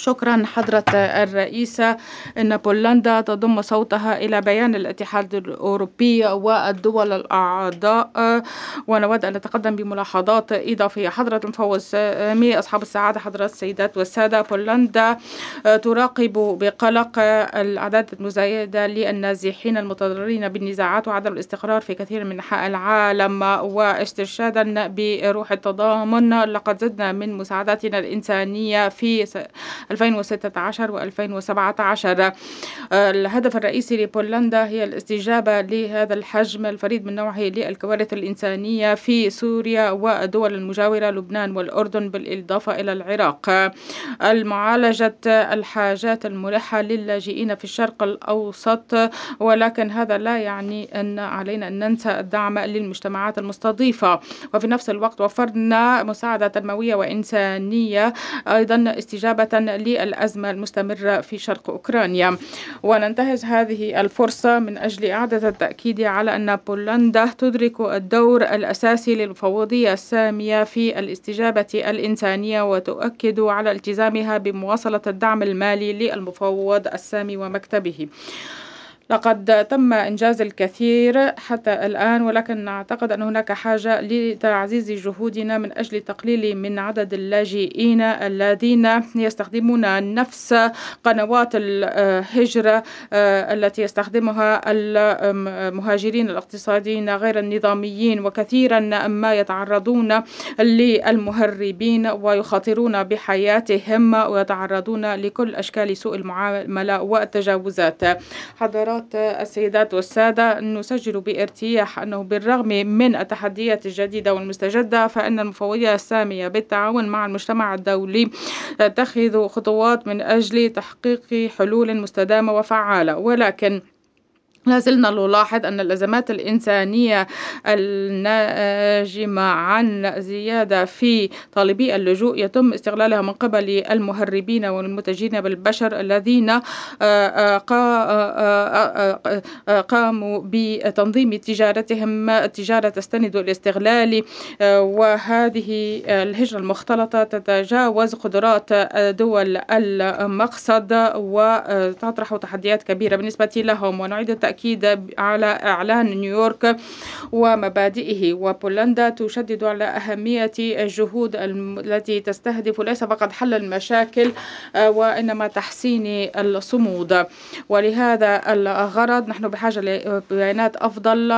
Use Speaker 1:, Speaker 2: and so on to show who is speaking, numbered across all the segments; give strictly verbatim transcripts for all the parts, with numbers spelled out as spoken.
Speaker 1: شكرا حضرة الرئيسة. إن بولندا تضم صوتها إلى بيان الاتحاد الأوروبي والدول الأعضاء، ونود أن نتقدم بملاحظات إضافية. حضرة المفوض السامي، أصحاب السعادة، حضرات السيدات والسادة، بولندا تراقب بقلق الأعداد المزايدة للنازحين المتضررين بالنزاعات وعدم الاستقرار في كثير من أنحاء العالم، واسترشادا بروح التضامن لقد زدنا من مساعداتنا الإنسانية في ألفين وستة عشر وألفين وسبعة عشر. الهدف الرئيسي لبولندا هي الاستجابة لهذا الحجم الفريد من نوعه للكوارث الإنسانية في سوريا والدول المجاورة لبنان والأردن، بالإضافة إلى العراق. المعالجة الحاجات الملحة للاجئين في الشرق الأوسط، ولكن هذا لا يعني أن علينا أن ننسى الدعم للمجتمعات المستضيفة. وفي نفس الوقت وفرنا مساعدة تنموية وإنسانية أيضا استجابة للأزمة المستمرة في شرق أوكرانيا. وننتهز هذه الفرصة من أجل إعادة التأكيد على أن بولندا تدرك الدور الأساسي للمفوضية السامية في الاستجابة الإنسانية، وتؤكد على التزامها بمواصلة الدعم المالي للمفوض السامي ومكتبه. لقد تم إنجاز الكثير حتى الآن، ولكن نعتقد أن هناك حاجة لتعزيز جهودنا من أجل تقليل من عدد اللاجئين الذين يستخدمون نفس قنوات الهجرة التي يستخدمها المهاجرين الاقتصاديين غير النظاميين، وكثيرا ما يتعرضون للمهربين ويخاطرون بحياتهم ويتعرضون لكل أشكال سوء المعاملة والتجاوزات. حضرات السيدات والسادة، نسجل بارتياح أنه بالرغم من التحديات الجديدة والمستجدة، فإن المفوضية السامية بالتعاون مع المجتمع الدولي تتخذ خطوات من أجل تحقيق حلول مستدامة وفعالة. ولكن لا زلنا نلاحظ أن الأزمات الإنسانية الناجمة عن زيادة في طالبي اللجوء يتم استغلالها من قبل المهربين والمتاجرين بالبشر الذين قاموا بتنظيم تجارتهم، تجارة تستند الاستغلال. وهذه الهجرة المختلطة تتجاوز قدرات دول المقصد وتطرح تحديات كبيرة بالنسبة لهم. ونعيد التأكيد على إعلان نيويورك ومبادئه، وبولندا تشدد على أهمية الجهود التي تستهدف ليس فقط حل المشاكل وإنما تحسين الصمود. ولهذا الغرض نحن بحاجة لبيانات أفضل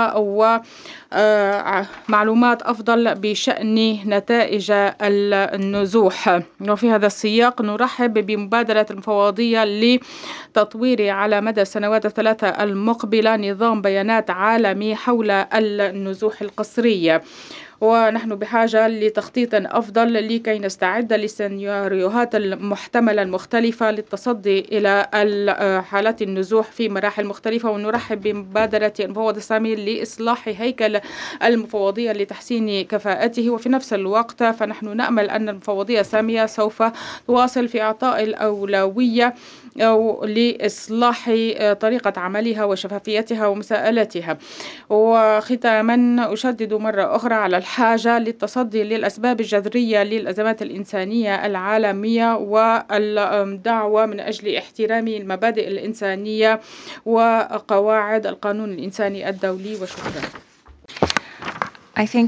Speaker 1: ومعلومات أفضل بشأن نتائج النزوح. وفي هذا السياق نرحب بمبادرة المفوضية لتطوير على مدى السنوات الثلاثة المقبلة نظام بيانات عالمي حول النزوح القسرية. ونحن بحاجة لتخطيط أفضل لكي نستعد للسيناريوهات المحتملة المختلفة للتصدي إلى حالات النزوح في مراحل مختلفة. ونرحب بمبادرة المفوض السامي لإصلاح هيكل المفوضية لتحسين كفاءته. وفي نفس الوقت فنحن نأمل أن المفوضية السامية سوف تواصل في إعطاء الأولوية أو لإصلاح طريقة عملها وشفافيتها ومساءلتها. وختاما أشدد مرة أخرى على الحاجة للتصدي للأسباب الجذرية للأزمات الإنسانية العالمية والدعوة من أجل احترام المبادئ الإنسانية وقواعد القانون الإنساني الدولي. وشكرا.